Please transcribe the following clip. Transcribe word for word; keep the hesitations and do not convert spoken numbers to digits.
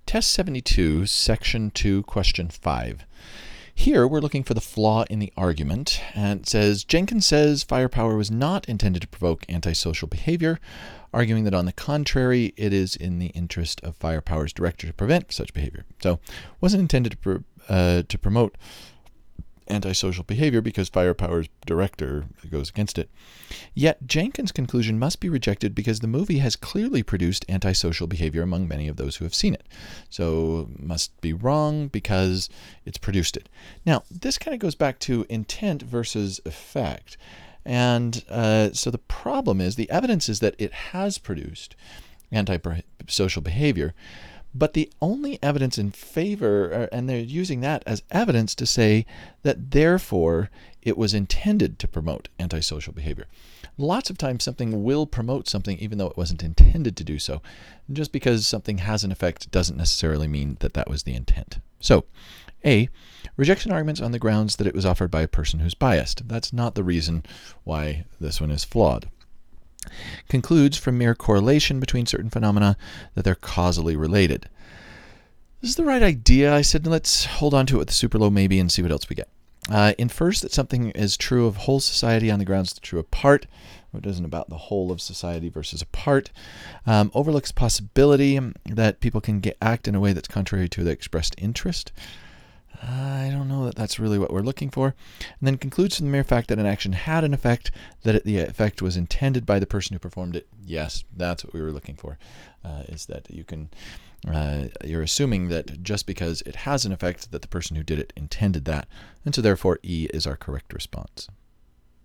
Test seventy-two, Section two, Question five. Here we're looking for the flaw in the argument, and it says, Jenkins says firepower was not intended to provoke antisocial behavior, arguing that on the contrary, it is in the interest of firepower's director to prevent such behavior. So it wasn't intended to, pr- uh, to promote antisocial behavior because firepower's director goes against it. Yet Jenkins' conclusion must be rejected because the movie has clearly produced antisocial behavior among many of those who have seen it. So must be wrong because it's produced it. Now, this kind of goes back to intent versus effect. And uh, so the problem is the evidence is that it has produced antisocial behavior, but the only evidence in favor, and they're using that as evidence to say that therefore it was intended to promote antisocial behavior. Lots of times something will promote something even though it wasn't intended to do so. And just because something has an effect doesn't necessarily mean that that was the intent. So, A, rejection arguments on the grounds that it was offered by a person who's biased. That's not the reason why this one is flawed. Concludes from mere correlation between certain phenomena that they're causally related. This is the right idea. I said, let's hold on to it with the super low maybe and see what else we get. Uh, infers that something is true of whole society on the grounds that it's true of part. It isn't about the whole of society versus a part. Um, overlooks possibility that people can get, act in a way that's contrary to the expressed interest. I don't know that that's really what we're looking for. And then concludes from the mere fact that an action had an effect, that it, the effect was intended by the person who performed it. Yes, that's what we were looking for, uh, is that you can, uh, you're assuming that just because it has an effect that the person who did it intended that. And so therefore E is our correct response.